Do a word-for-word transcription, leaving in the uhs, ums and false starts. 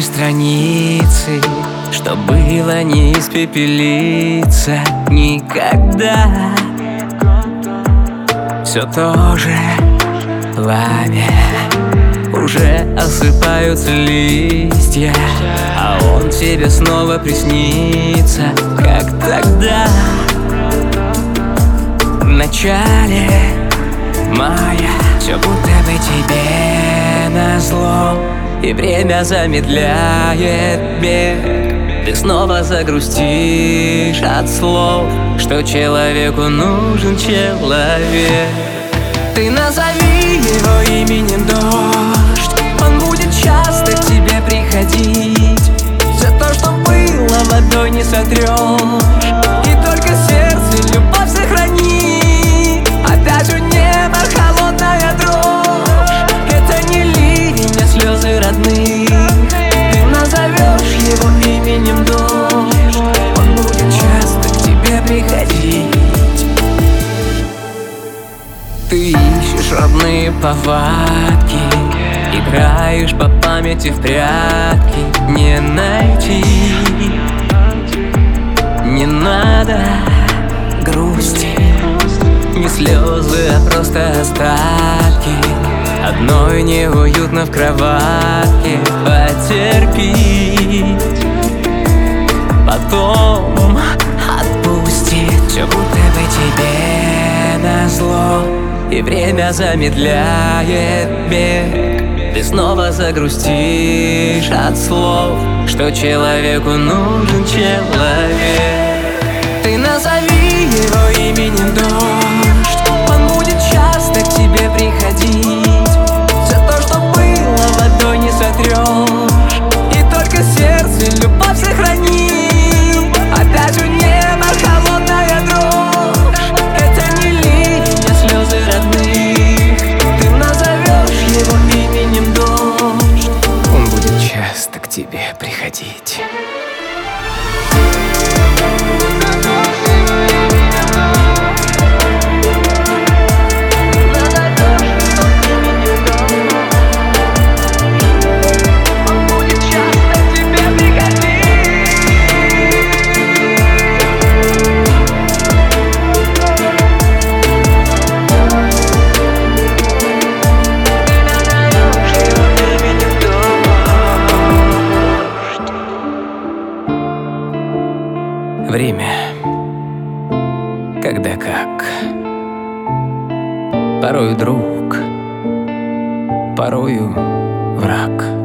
черной страницы, что было не испепелиться никогда. Все то же пламя, уже осыпаются листья, а он тебе снова приснится, как тогда, в начале мая. Все будто бы тебе назло, и время замедляет бег. Ты снова загрустишь от слов, что человеку нужен человек. Ты назови его именем дождь, он будет часто к тебе приходить. За то, что было, водой не сотрешь, и только сердце любовь сохранит. Опять у неба холодная дрожь, это не ливень, а слезы родных. Ты назовешь его именем дождь, он будет часто к тебе приходить. Ты ищешь родные повадки, играешь по памяти в прятки. Не найти, не надо грусти, не слезы, а просто остатки. Одной неуютно в кроватке. Потерпи, потом отпусти. Все будто бы тебе назло, и время замедляет бег. Ты снова загрустишь от слов, что человеку нужен человек. Ты назови его именем дождь, он будет часто к тебе приходить. За то, что было, водой не сотрешь, и только сердце любовь сохранит. Опять у неба холодная дрожь, это не ливень, а слезы родных. Ты назовешь его именем дождь, он будет часто к тебе приходить. Время, когда как, порою друг, порою враг.